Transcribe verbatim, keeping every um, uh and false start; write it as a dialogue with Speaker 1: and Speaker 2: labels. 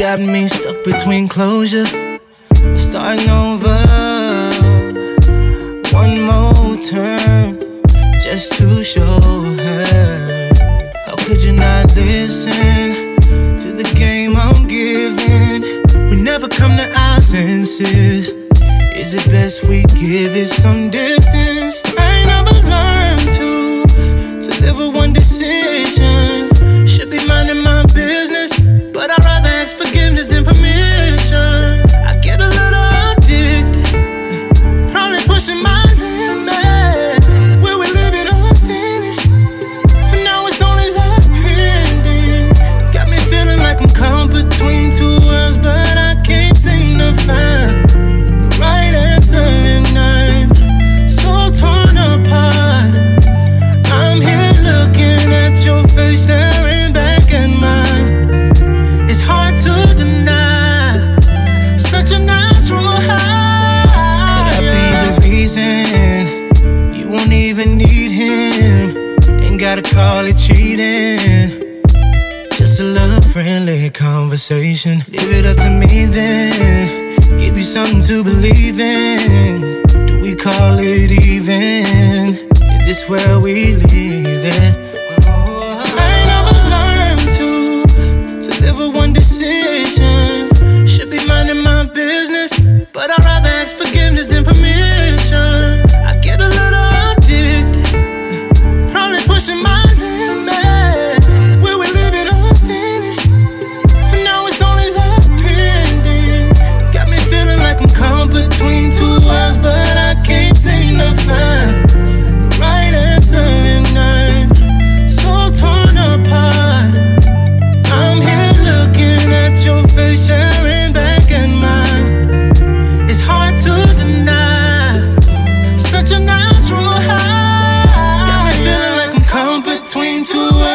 Speaker 1: got me stuck between closure. Starting over. One more turn just to show her. How could you not listen to the game I'm giving? We never come to our senses. Is it best we give it some distance? I ain't never learned to To live with one decision. Should be minding my business, but I'd rather ask forgiveness than permission. I get a little addicted, probably pushing my limit. Will we live it unfinished? For now it's only love pending. Got me feeling like I'm caught between two worlds, but I can't seem to find the right answer, and I'm so torn apart. I'm here looking at your face, staring back at mine. It's hard to deny such a natural high. Could I be the reason you won't even need him? Ain't gotta call it cheating, just a little friendly conversation. Leave it up to me then, give you something to believe in. Do we call it even? Is this where we leave it? I ain't never learned to To live with one decision. Should be minding my business, but I'd rather ask forgiveness than permission. I get a little addicted, probably pushing my limit. Will we live it unfinished? For now it's only love pending. Got me feeling like I'm caught between two worlds, but I can't seem to find the right answer, and I'm so torn apart. I'm here looking at your face, staring back at mine. It's hard to deny such a natural high. Got me feeling like I'm caught between two worlds.